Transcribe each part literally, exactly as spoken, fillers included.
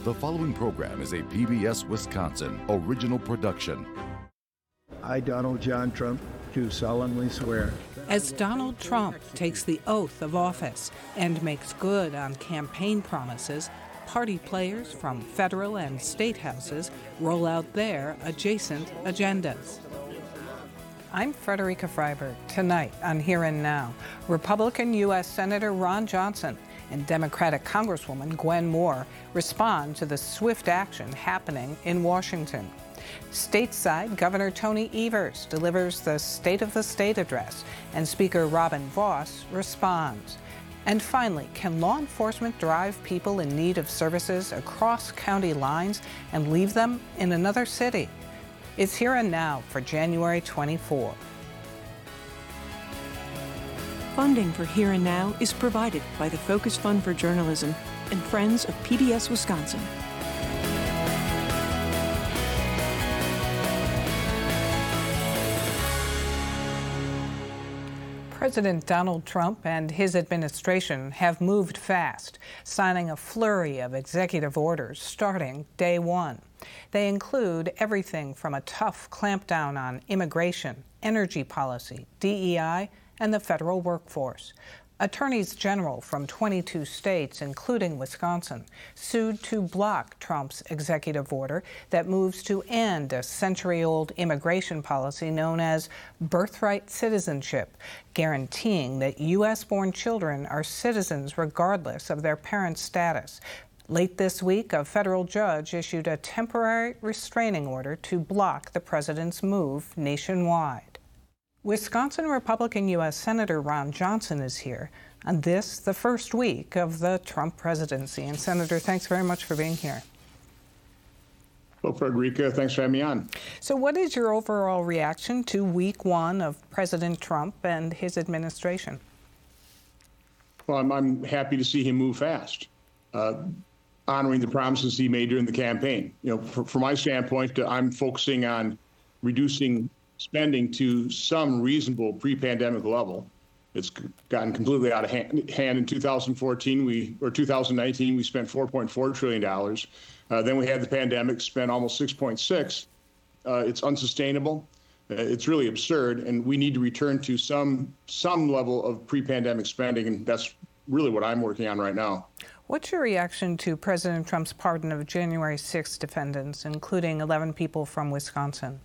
The following program is a P B S Wisconsin original production. I, Donald John Trump, do solemnly swear. As Donald Trump takes the oath of office and makes good on campaign promises, party players from federal and state houses roll out their adjacent agendas. I'm Frederica Freiberg. Tonight on Here and Now, Republican U S Senator Ron Johnson and Democratic Congresswoman Gwen Moore respond to the swift action happening in Washington. Stateside, Governor Tony Evers delivers the State of the State address, and Speaker Robin Vos responds. And finally, can law enforcement drive people in need of services across county lines and leave them in another city? It's Here and Now for January twenty-fourth. Funding for Here and Now is provided by the Focus Fund for Journalism and Friends of P B S Wisconsin. President Donald Trump and his administration have moved fast, signing a flurry of executive orders starting day one. They include everything from a tough clampdown on immigration, energy policy, D E I, and the federal workforce. Attorneys general from twenty-two states, including Wisconsin, sued to block Trump's executive order that moves to end a century-old immigration policy known as birthright citizenship, guaranteeing that U S-born children are citizens regardless of their parents' status. Late this week, a federal judge issued a temporary restraining order to block the president's move nationwide. Wisconsin Republican U S Senator Ron Johnson is here on this, the first week of the Trump presidency. And Senator, thanks very much for being here. Well, Frederica, thanks for having me on. So what is your overall reaction to week one of President Trump and his administration? Well, I'm, I'm happy to see him move fast, uh, honoring the promises he made during the campaign. You know, for, from my standpoint, uh, I'm focusing on reducing spending to some reasonable pre-pandemic level. It's gotten completely out of hand. hand. In two thousand fourteen, we or two thousand nineteen, we spent four point four trillion dollars. Uh, then we had the pandemic, spent almost six point six. Uh, it's unsustainable. Uh, it's really absurd, and we need to return to some some level of pre-pandemic spending, and that's really what I'm working on right now. What's your reaction to President Trump's pardon of January sixth defendants, including eleven people from Wisconsin?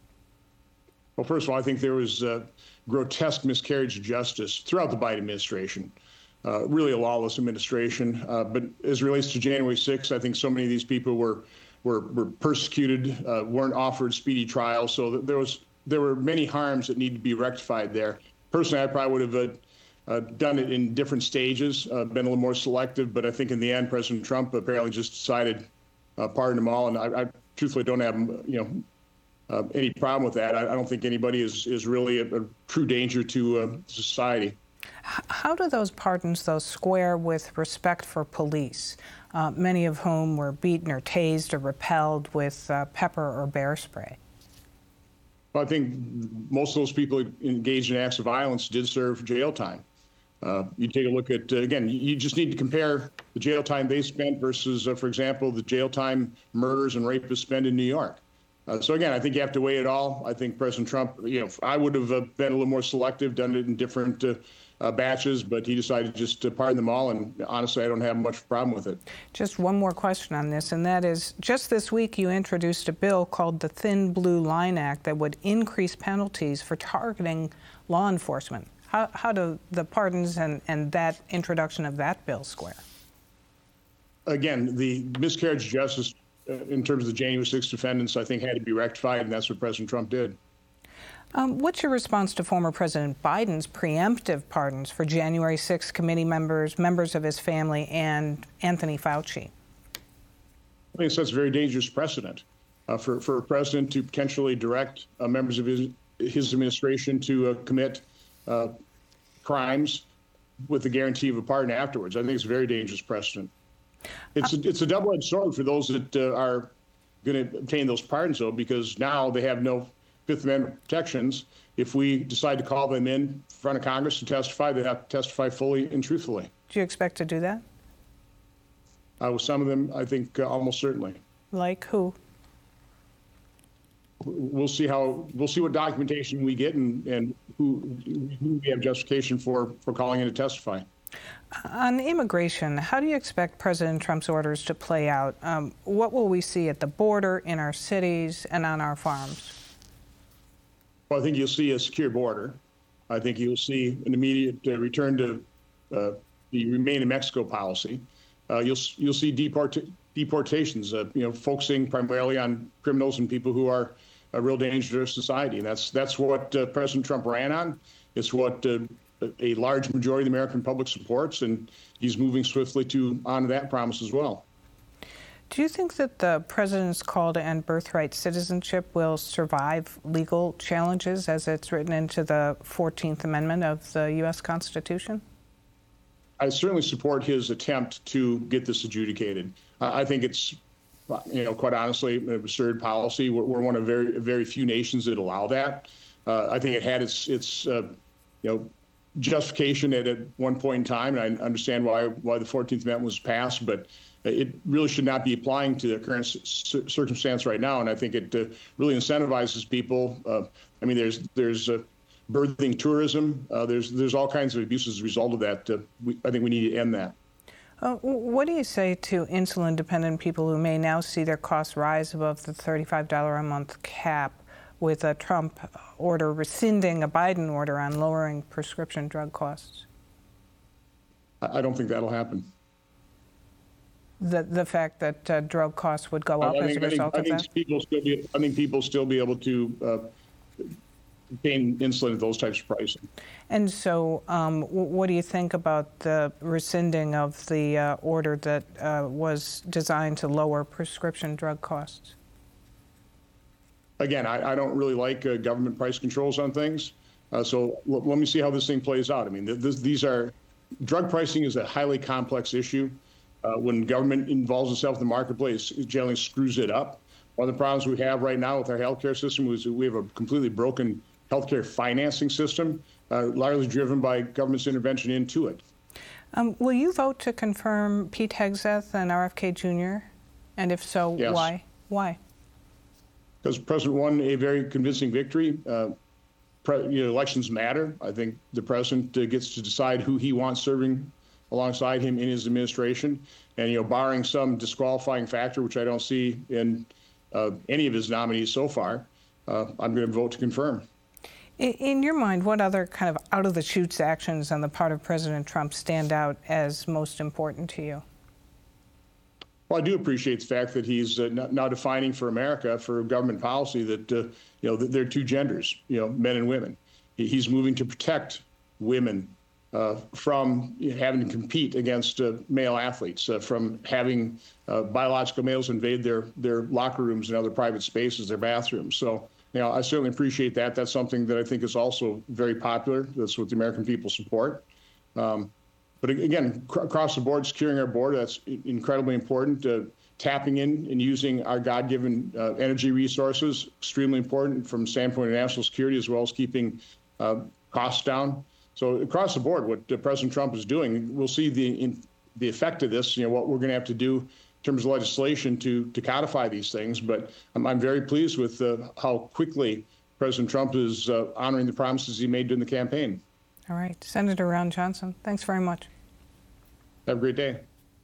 Well, first of all, I think there was a grotesque miscarriage of justice throughout the Biden administration, uh, really a lawless administration. Uh, but as it relates to January sixth, I think so many of these people were were, were persecuted, uh, weren't offered speedy trial. So there was there were many harms that need to be rectified there. Personally, I probably would have uh, uh, done it in different stages, uh, been a little more selective. But I think in the end, President Trump apparently just decided uh, pardon them all. And I, I truthfully don't have, you know, Uh, any problem with that. I, I don't think anybody is, is really a, a true danger to uh, society. How do those pardons, though, square with respect for police, uh, many of whom were beaten or tased or repelled with uh, pepper or bear spray? Well, I think most of those people engaged in acts of violence did serve jail time. Uh, you take a look at, uh, again, you just need to compare the jail time they spent versus, uh, for example, the jail time murders and rapists spend in New York. Uh, so again, I think you have to weigh it all. I think President Trump, you know, I would have uh, been a little more selective, done it in different uh, uh, batches, but he decided just to pardon them all. And honestly, I don't have much problem with it. Just one more question on this, and that is, just this week you introduced a bill called the Thin Blue Line Act that would increase penalties for targeting law enforcement. How, how do the pardons and, and that introduction of that bill square? Again, the miscarriage of justice in terms of the January sixth defendants, I think had to be rectified, and that's what President Trump did. Um, what's your response to former President Biden's preemptive pardons for January sixth committee members, members of his family, and Anthony Fauci? I think it sets a very dangerous precedent uh, for, for a president to potentially direct uh, members of his, his administration to uh, commit uh, crimes with the guarantee of a pardon afterwards. I think it's a very dangerous precedent. It's a, it's a double-edged sword for those that uh, are going to obtain those pardons, though, because now they have no Fifth Amendment protections. If we decide to call them in, in front of Congress to testify, they have to testify fully and truthfully. Do you expect to do that? Uh, with some of them, I think uh, almost certainly. Like who? We'll see how we'll see what documentation we get and, and who, who we have justification for for calling in to testify. On immigration, how do you expect President Trump's orders to play out? Um, what will we see at the border, in our cities, and on our farms? Well, I think you'll see a secure border. I think you'll see an immediate uh, return to uh, the Remain in Mexico policy. Uh, you'll you'll see deport deportations. Uh, you know, focusing primarily on criminals and people who are a real danger to society, and that's that's what uh, President Trump ran on. It's what uh, a large majority of the American public supports, and he's moving swiftly to honor that promise as well. Do you think that the president's call to end birthright citizenship will survive legal challenges as it's written into the fourteenth Amendment of the U S Constitution? I certainly support his attempt to get this adjudicated. Uh, I think it's, you know, quite honestly, an absurd policy. We're, we're one of very, very few nations that allow that. Uh, I think it had its, its, uh, you know, justification at, at one point in time, and I understand why why the fourteenth Amendment was passed, but it really should not be applying to the current c circumstance right now. And I think it uh, really incentivizes people. Uh, I mean, there's there's uh, birthing tourism. Uh, there's there's all kinds of abuses as a result of that. Uh, we, I think we need to end that. Uh, what do you say to insulin-dependent people who may now see their costs rise above the thirty-five dollars a month cap, with a Trump order rescinding a Biden order on lowering prescription drug costs? I don't think that'll happen. The the fact that uh, drug costs would go up I as think, a result I think, of I that? think people still be. I think people still be able to uh, obtain insulin at those types of pricing. And so, um, what do you think about the rescinding of the uh, order that uh, was designed to lower prescription drug costs? Again, I, I don't really like uh, government price controls on things. Uh, so l let me see how this thing plays out. I mean, th this, these are drug pricing is a highly complex issue. Uh, when government involves itself in the marketplace, it generally screws it up. One of the problems we have right now with our healthcare system is that we have a completely broken healthcare financing system, uh, largely driven by government's intervention into it. Um, will you vote to confirm Pete Hegseth and R F K Junior? And if so, Yes. why? Why? Because the president won a very convincing victory. Uh, pre you know, elections matter. I think the president uh, gets to decide who he wants serving alongside him in his administration. And, you know, barring some disqualifying factor, which I don't see in uh, any of his nominees so far, uh, I'm going to vote to confirm. In, in your mind, what other kind of out-of-the-chutes actions on the part of President Trump stand out as most important to you? Well, I do appreciate the fact that he's uh, now defining for America, for government policy, that uh, you know that there are two genders, you know, men and women. He's moving to protect women uh, from you know, having to compete against uh, male athletes, uh, from having uh, biological males invade their their locker rooms and other private spaces, their bathrooms. So, you know, I certainly appreciate that. That's something that I think is also very popular. That's what the American people support. Um, But again, across the board, securing our border, that's incredibly important. Uh, tapping in and using our God-given uh, energy resources, extremely important from the standpoint of national security, as well as keeping uh, costs down. So across the board, what uh, President Trump is doing, we'll see the in, the effect of this, you know, what we're going to have to do in terms of legislation to, to codify these things. But I'm, I'm very pleased with uh, how quickly President Trump is uh, honoring the promises he made during the campaign. All right. Senator Ron Johnson, thanks very much. Have a great day.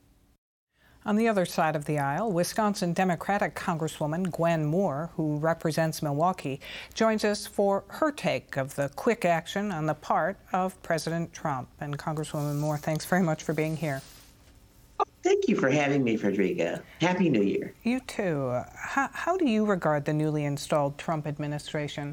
On the other side of the aisle, Wisconsin Democratic Congresswoman Gwen Moore, who represents Milwaukee, joins us for her take of the quick action on the part of President Trump. And Congresswoman Moore, thanks very much for being here. Oh, thank you for having me, Frederica. Happy New Year. You too. How, how do you regard the newly installed Trump administration?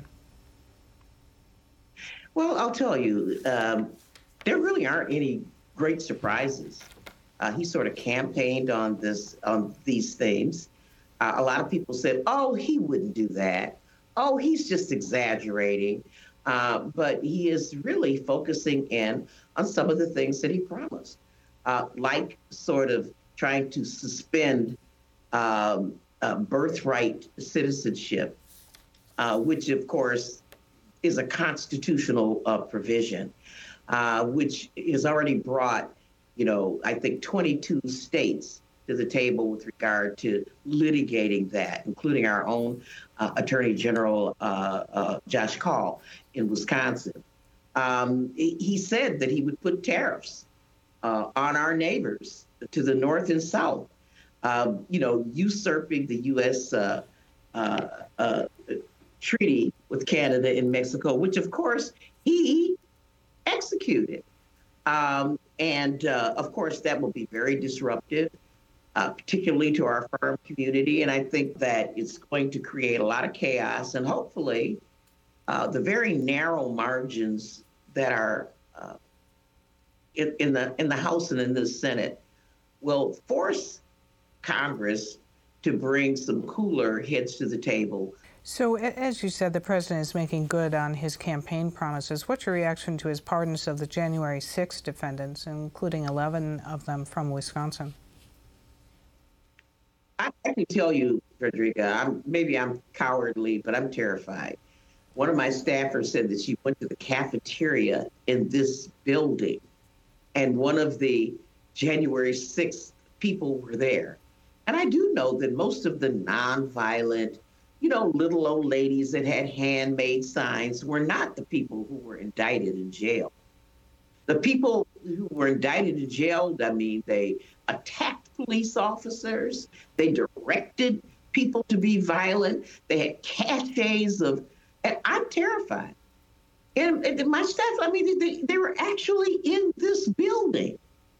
Well, I'll tell you, um, there really aren't any great surprises. Uh, he sort of campaigned on this, on these themes. Uh, a lot of people said, "Oh, he wouldn't do that. Oh, he's just exaggerating." Uh, but he is really focusing in on some of the things that he promised, uh, like sort of trying to suspend um, uh, birthright citizenship, uh, which, of course, is a constitutional uh, provision, uh, which has already brought, you know, I think twenty-two states to the table with regard to litigating that, including our own uh, Attorney General uh, uh, Josh Kaul in Wisconsin. Um, he said that he would put tariffs uh, on our neighbors to the north and south, uh, you know, usurping the U S uh, uh, uh, treaty with Canada and Mexico, which, of course, he executed. Um, and, uh, of course, that will be very disruptive, uh, particularly to our farm community. And I think that it's going to create a lot of chaos. And hopefully, uh, the very narrow margins that are uh, in, in the in the House and in the Senate will force Congress to bring some cooler heads to the table. So, as you said, the president is making good on his campaign promises. What's your reaction to his pardons of the January sixth defendants, including eleven of them from Wisconsin? I, I can tell you, Frederica, I'm, maybe I'm cowardly, but I'm terrified. One of my staffers said that she went to the cafeteria in this building, and one of the January sixth people were there. And I do know that most of the nonviolent, you know, little old ladies that had handmade signs were not the people who were indicted in jail. The people who were indicted in jail, I mean, they attacked police officers, they directed people to be violent, they had caches of, and I'm terrified. And, and my staff, I mean, they, they were actually in this building.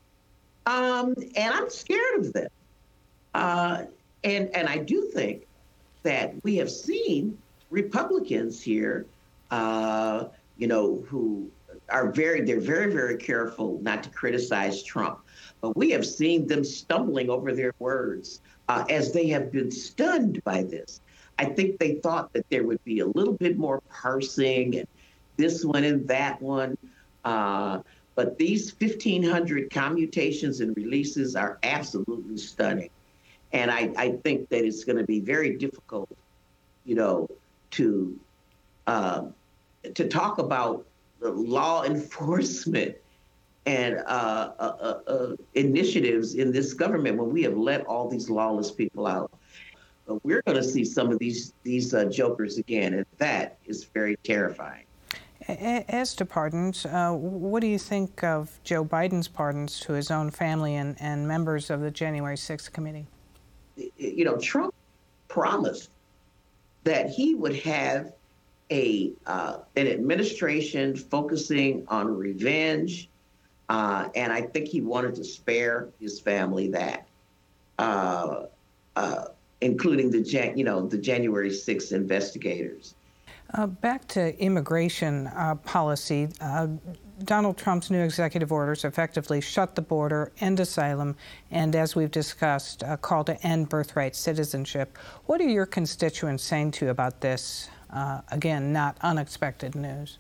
Um, and I'm scared of them. Uh, and, and I do think that we have seen Republicans here, uh, you know, who are very, they're very, very careful not to criticize Trump. But we have seen them stumbling over their words uh, as they have been stunned by this. I think they thought that there would be a little bit more parsing and this one and that one. Uh, but these fifteen hundred commutations and releases are absolutely stunning. And I, I think that it's going to be very difficult, you know, to uh, to talk about the law enforcement and uh, uh, uh, initiatives in this government when we have let all these lawless people out. But we're going to see some of these these uh, jokers again, and that is very terrifying. As to pardons, uh, what do you think of Joe Biden's pardons to his own family and, and members of the January sixth committee? You know, Trump promised that he would have a uh, an administration focusing on revenge, uh, and I think he wanted to spare his family that, uh, uh, including the Jan- you know the January sixth investigators. Uh, back to immigration uh, policy. Uh, Donald Trump's new executive orders effectively shut the border, end asylum, and as we've discussed, a call to end birthright citizenship. What are your constituents saying to you about this? Uh, again, not unexpected news.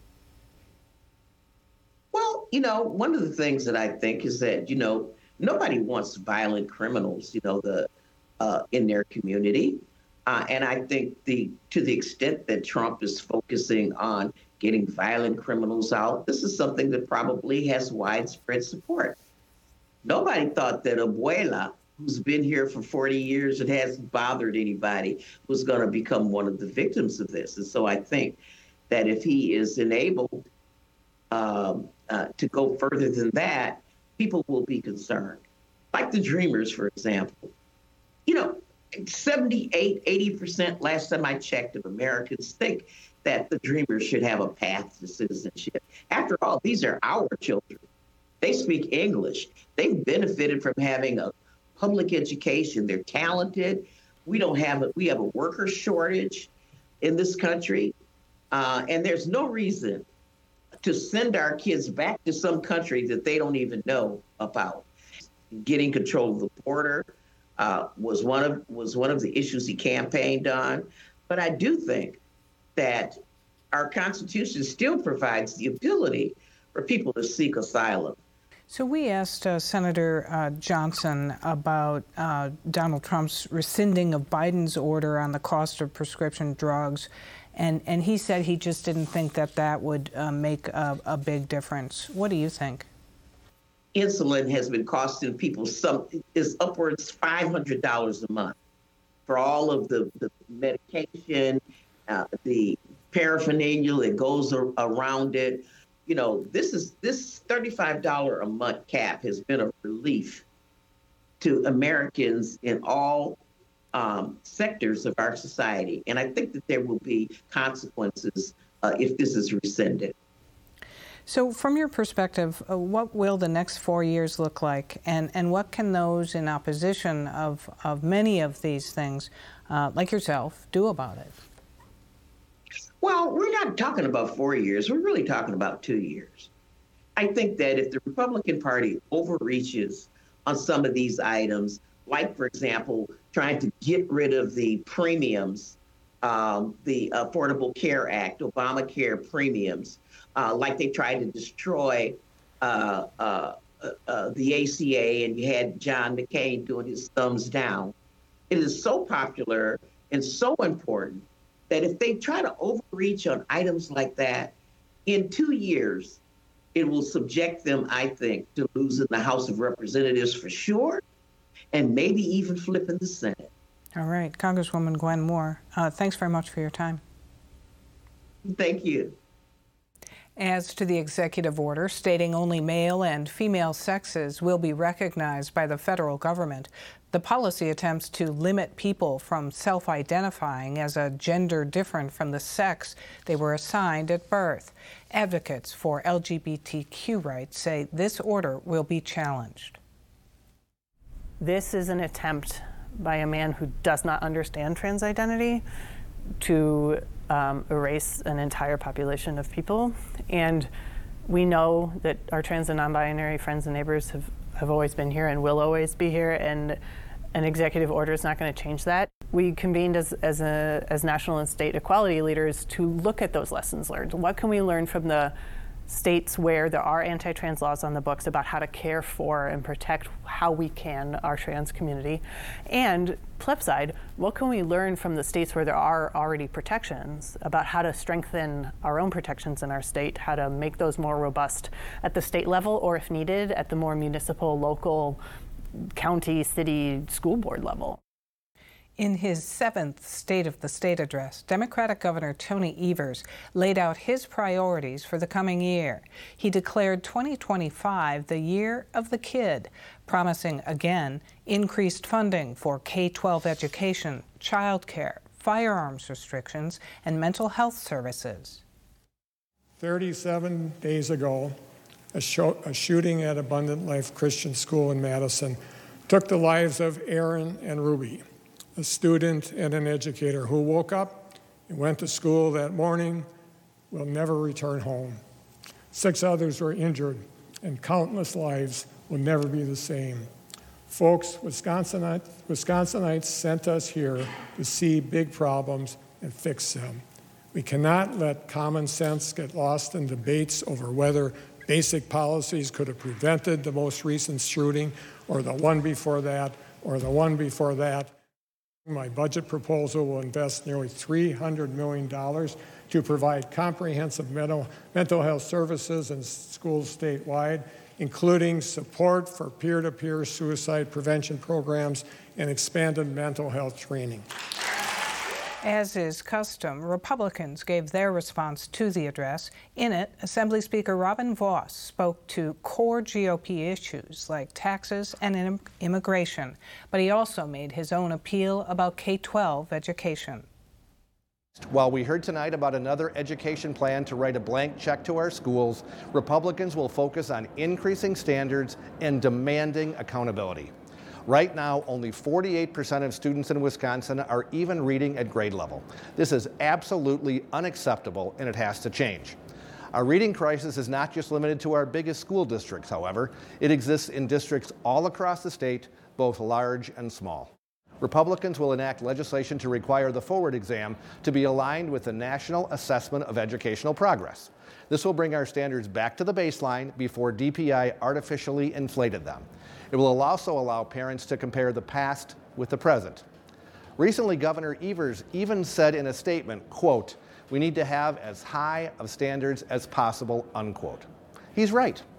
Well, you know, one of the things that I think is that, you know, nobody wants violent criminals, you know, the uh, in their community. Uh, and I think the to the extent that Trump is focusing on getting violent criminals out, this is something that probably has widespread support. Nobody thought that Abuela, who's been here for forty years and hasn't bothered anybody, was going to become one of the victims of this. And so I think that if he is enabled um, uh, to go further than that, people will be concerned. Like the Dreamers, for example. You know, seventy-eight, eighty percent last time I checked of Americans think that the Dreamers should have a path to citizenship. After all, these are our children. They speak English. They've benefited from having a public education. They're talented. We don't have a, we have a worker shortage in this country. Uh, and there's no reason to send our kids back to some country that they don't even know about. Getting control of the border uh, was one of was one of the issues he campaigned on. But I do think that our Constitution still provides the ability for people to seek asylum. So we asked uh, Senator uh, Johnson about uh, Donald Trump's rescinding of Biden's order on the cost of prescription drugs, and, and he said he just didn't think that that would uh, make a, a big difference. What do you think? insulin has been costing people some is upwards five hundred dollars a month for all of the, the medication, uh, the paraphernalia that goes ar- around it. You know, this is this thirty-five dollars a month cap has been a relief to Americans in all um, sectors of our society. And I think that there will be consequences uh, if this is rescinded. So from your perspective, uh, what will the next four years look like? And, and what can those in opposition of, of many of these things, uh, like yourself, do about it? Well, we're not talking about four years. We're really talking about two years. I think that if the Republican Party overreaches on some of these items, like, for example, trying to get rid of the premiums, um, the Affordable Care Act, Obamacare premiums, uh, like they tried to destroy uh, uh, uh, the A C A, and you had John McCain doing his thumbs down. It is so popular and so important that if they try to overreach on items like that, in two years, it will subject them, I think, to losing the House of Representatives for sure, and maybe even flipping the Senate. All right. Congresswoman Gwen Moore, uh, thanks very much for your time. Thank you. As to the executive order stating only male and female sexes will be recognized by the federal government, the policy attempts to limit people from self-identifying as a gender different from the sex they were assigned at birth. Advocates for L G B T Q rights say this order will be challenged. This is an attempt by a man who does not understand trans identity to um, erase an entire population of people. And we know that our trans and non-binary friends and neighbors have, have always been here and will always be here, and an executive order is not going to change that. We convened as, as, a, as national and state equality leaders to look at those lessons learned. What can we learn from the states where there are anti-trans laws on the books about how to care for and protect how we can our trans community? And flip side, what can we learn from the states where there are already protections about how to strengthen our own protections in our state, how to make those more robust at the state level, or if needed, at the more municipal, local, county, city, school board level? In his seventh State of the State address, Democratic Governor Tony Evers laid out his priorities for the coming year. He declared twenty twenty-five the year of the kid, promising again increased funding for K twelve education, childcare, firearms restrictions, and mental health services. thirty-seven days ago, a, show, a shooting at Abundant Life Christian School in Madison took the lives of Aaron and Ruby, a student and an educator who woke up and went to school that morning, will never return home. Six others were injured, and countless lives will never be the same. Folks, Wisconsinites, Wisconsinites sent us here to see big problems and fix them. We cannot let common sense get lost in debates over whether basic policies could have prevented the most recent shooting, or the one before that, or the one before that. My budget proposal will invest nearly three hundred million dollars to provide comprehensive mental, mental health services in schools statewide, including support for peer-to-peer suicide prevention programs and expanded mental health training. As is custom, Republicans gave their response to the address. In it, Assembly Speaker Robin Vos spoke to core G O P issues like taxes and immigration, but he also made his own appeal about K twelve education. While we heard tonight about another education plan to write a blank check to our schools, Republicans will focus on increasing standards and demanding accountability. Right now, only forty-eight percent of students in Wisconsin are even reading at grade level. This is absolutely unacceptable, and it has to change. Our reading crisis is not just limited to our biggest school districts, however. It exists in districts all across the state, both large and small. Republicans will enact legislation to require the forward exam to be aligned with the National Assessment of Educational Progress. This will bring our standards back to the baseline before D P I artificially inflated them. It will also allow parents to compare the past with the present. Recently, Governor Evers even said in a statement, quote, "We need to have as high of standards as possible," unquote. He's right.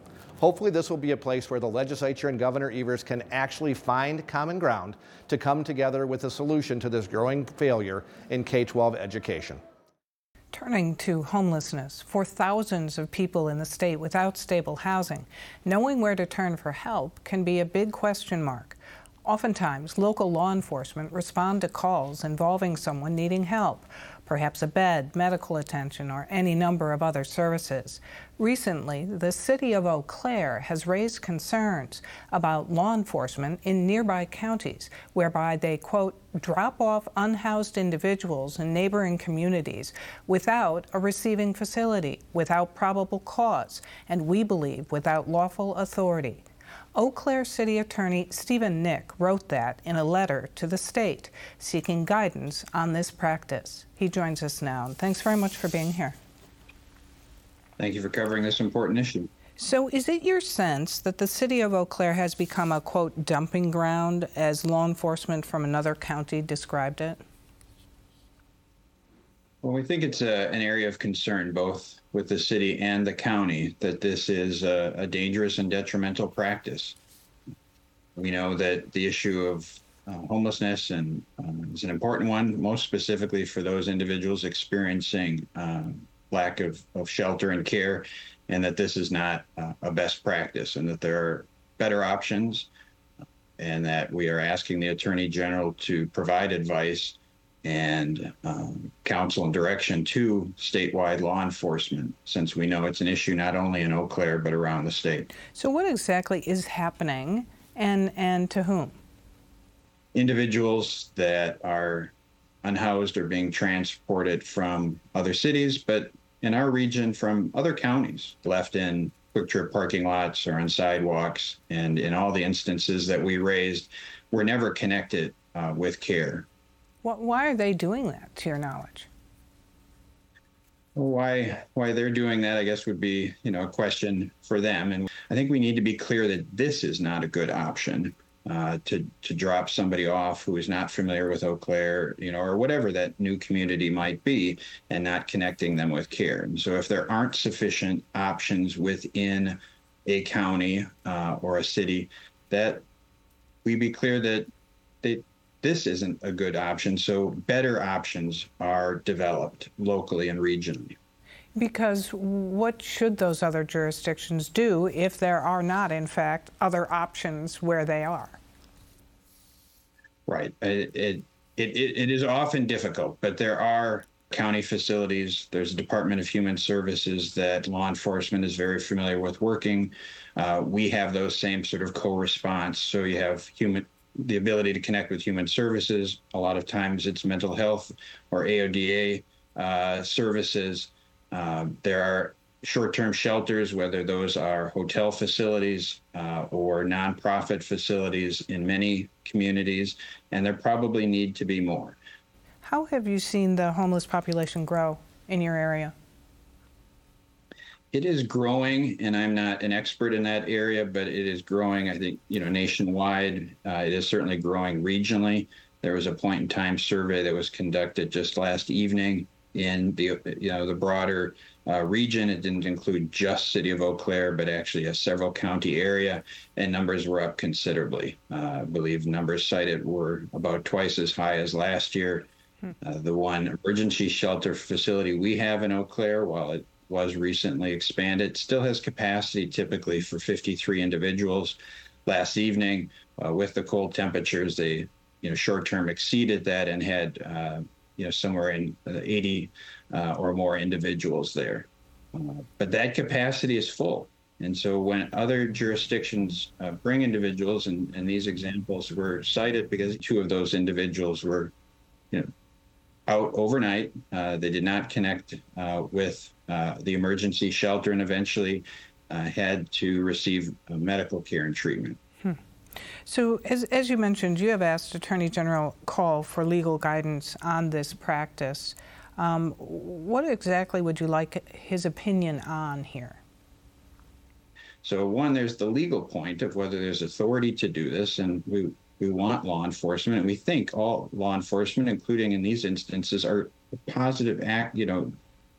Hopefully this will be a place where the legislature and Governor Evers can actually find common ground to come together with a solution to this growing failure in K twelve education. Turning to homelessness, for thousands of people in the state without stable housing, knowing where to turn for help can be a big question mark. Oftentimes, local law enforcement respond to calls involving someone needing help, perhaps a bed, medical attention, or any number of other services. Recently, the city of Eau Claire has raised concerns about law enforcement in nearby counties, whereby they, quote, drop off unhoused individuals in neighboring communities without a receiving facility, without probable cause, and we believe without lawful authority. Eau Claire City Attorney Stephen Nick wrote that in a letter to the state, seeking guidance on this practice. He joins us now. Thanks very much for being here. Thank you for covering this important issue. So is it your sense that the city of Eau Claire has become a, quote, dumping ground, as law enforcement from another county described it? Well, we think it's a, an area of concern, both with the city and the county, that this is a, a dangerous and detrimental practice. We know that the issue of uh, homelessness and um, is an important one, most specifically for those individuals experiencing um, lack of, of shelter and care, and that this is not uh, a best practice, and that there are better options, and that we are asking the Attorney General to provide advice and um, counsel and direction to statewide law enforcement, since we know it's an issue not only in Eau Claire but around the state. So what exactly is happening, and and to whom? Individuals that are unhoused are being transported from other cities, but in our region from other counties, left in quick trip parking lots or on sidewalks. And in all the instances that we raised, were never connected uh, with care. Why are they doing that, to your knowledge? Well, why why they're doing that, I guess, would be, you know, a question for them. And I think we need to be clear that this is not a good option, uh, to to drop somebody off who is not familiar with Eau Claire, you know, or whatever that new community might be, and not connecting them with care. And so if there aren't sufficient options within a county uh, or a city, that we be clear that they this isn't a good option, so better options are developed locally and regionally. Because what should those other jurisdictions do if there are not, in fact, other options where they are? Right. It, it, it, it is often difficult, but there are county facilities. There's a Department of Human Services that law enforcement is very familiar with working. Uh, we have those same sort of co-response. So you have human the ability to connect with human services. A lot of times it's mental health or A O D A uh, services. Uh, there are short-term shelters, whether those are hotel facilities uh, or nonprofit facilities in many communities, and there probably need to be more. How have you seen the homeless population grow in your area? It is growing, and I'm not an expert in that area, but it is growing, I think, you know, nationwide. Uh, it is certainly growing regionally. There was a point in time survey that was conducted just last evening in the, you know, the broader uh, region. It didn't include just City of Eau Claire, but actually a several county area, and numbers were up considerably. Uh, I believe numbers cited were about twice as high as last year. Hmm. Uh, the one emergency shelter facility we have in Eau Claire, while it was recently expanded, still has capacity typically for fifty-three individuals. Last evening, uh, with the cold temperatures, they, you know, short-term exceeded that and had, uh, you know, somewhere in uh, eighty uh, or more individuals there. Uh, but that capacity is full. And so when other jurisdictions uh, bring individuals, and, and these examples were cited because two of those individuals were, you know, out overnight. Uh, they did not connect uh, with uh, the emergency shelter, and eventually uh, had to receive uh, medical care and treatment. Hmm. So as, as you mentioned, you have asked Attorney General Call for legal guidance on this practice. Um, what exactly would you like his opinion on here? So one, there's the legal point of whether there's authority to do this, and we We want law enforcement, and we think all law enforcement, including in these instances, are a positive act, you know,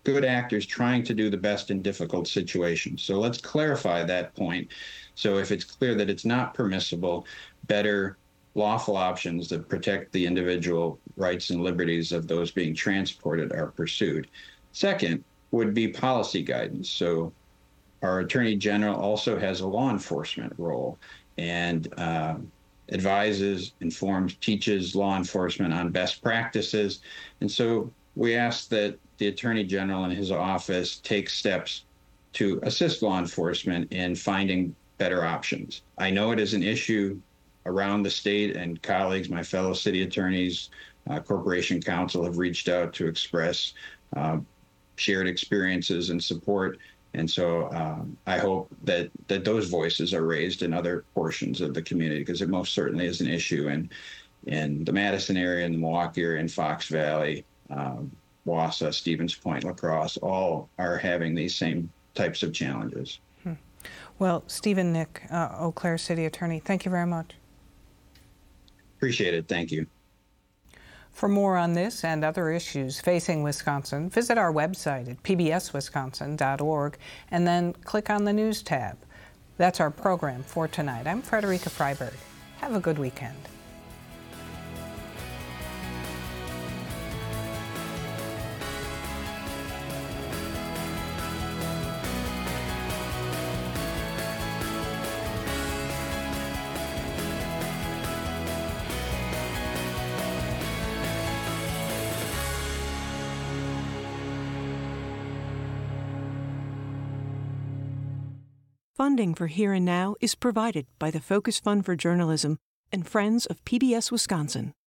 good actors trying to do the best in difficult situations. So let's clarify that point. So if it's clear that it's not permissible, better lawful options that protect the individual rights and liberties of those being transported are pursued. Second would be policy guidance. So our Attorney General also has a law enforcement role and uh, advises, informs, teaches law enforcement on best practices. And so we ask that the Attorney General and his office take steps to assist law enforcement in finding better options. I know it is an issue around the state, and colleagues, my fellow city attorneys, uh, Corporation Counsel have reached out to express uh, shared experiences and support. And so um, I hope that that those voices are raised in other portions of the community, because it most certainly is an issue in, in the Madison area, in the Milwaukee area, in Fox Valley, um, Wausau, Stevens Point, La Crosse, all are having these same types of challenges. Hmm. Well, Stephen Nick, uh, Eau Claire City Attorney, thank you very much. Appreciate it. Thank you. For more on this and other issues facing Wisconsin, visit our website at p b s wisconsin dot org and then click on the News tab. That's our program for tonight. I'm Frederica Freiberg. Have a good weekend. Funding for Here and Now is provided by the Focus Fund for Journalism and Friends of P B S Wisconsin.